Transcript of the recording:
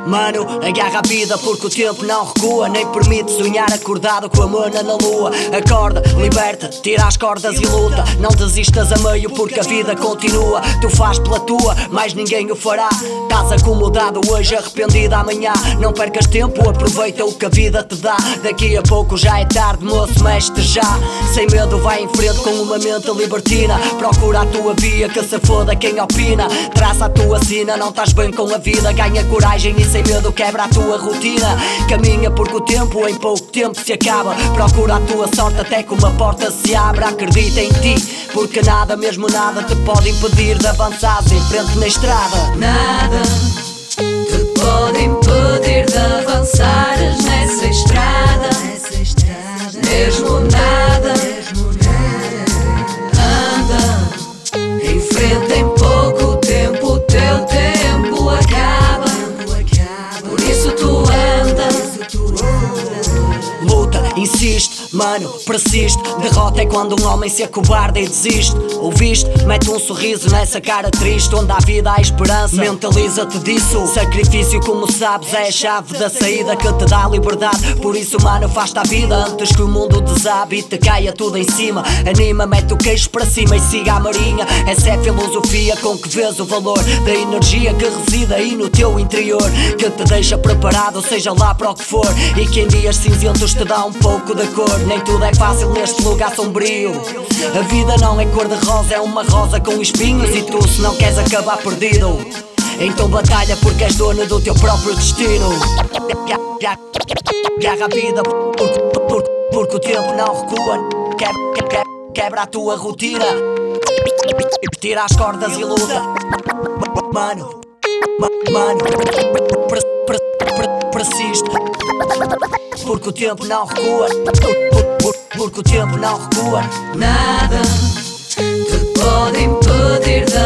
Mano, agarra a vida porque o tempo não recua, nem permite sonhar acordado com a mana na lua. Acorda, liberta, tira as cordas e luta. Não desistas a meio porque a vida continua. Tu faz pela tua, mais ninguém o fará. Estás acomodado hoje, arrependido amanhã. Não percas tempo, aproveita o que a vida te dá. Daqui a pouco já é tarde, moço, mexe-te já. Sem medo vai em frente com uma mente libertina. Procura a tua via, que se foda quem opina. Traça a tua sina, não estás bem com a vida. Ganha coragem e sem medo quebra a tua rotina. Caminha porque o tempo em pouco tempo se acaba. Procura a tua sorte até que uma porta se abra. Acredita em ti, porque nada, mesmo nada, te pode impedir de avançares em frente na estrada. Nada te pode impedir de avançares nessa estrada. Mesmo nada. Anda em frente em pouco tempo, o teu tempo acaba. Por isso tu andas. Luta, insiste, mano, persiste. Derrota é quando um homem se acobarda e desiste. Ouviste? Mete um sorriso nessa cara triste. Onde há vida há esperança, mentaliza-te disso. Sacrifício, como sabes, é a chave da saída que te dá liberdade. Por isso, mano, faz-te a vida antes que o mundo desabe e te caia tudo em cima. Anima, mete o queixo para cima e siga a marinha. Essa é a filosofia com que vês o valor da energia que reside aí no teu interior, que te deixa preparado, seja lá para o que for. E que em dias cinzentos te dá um pouco de cor. Nem tudo é fácil neste lugar sombrio. A vida não é cor-de-rosa, é uma rosa com espinhos. E tu, se não queres acabar perdido, então batalha porque és dono do teu próprio destino. Agarra a vida porque o tempo não recua. Quebra a tua rotina, tira as cordas e luta. Mano, persiste, porque o tempo não recua. Porque o tempo não recua. Nada te pode impedir de